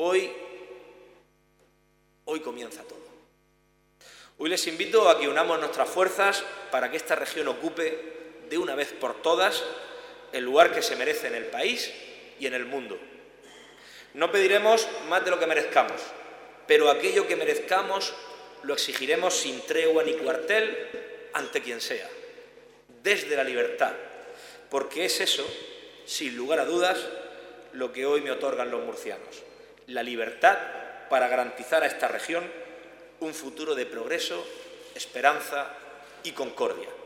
Hoy comienza todo. Hoy les invito a que unamos nuestras fuerzas para que esta región ocupe, de una vez por todas, el lugar que se merece en el país y en el mundo. No pediremos más de lo que merezcamos, pero aquello que merezcamos lo exigiremos sin tregua ni cuartel ante quien sea, desde la libertad, porque es eso, sin lugar a dudas, lo que hoy me otorgan los murcianos, la libertad para garantizar a esta región un futuro de progreso, esperanza y concordia.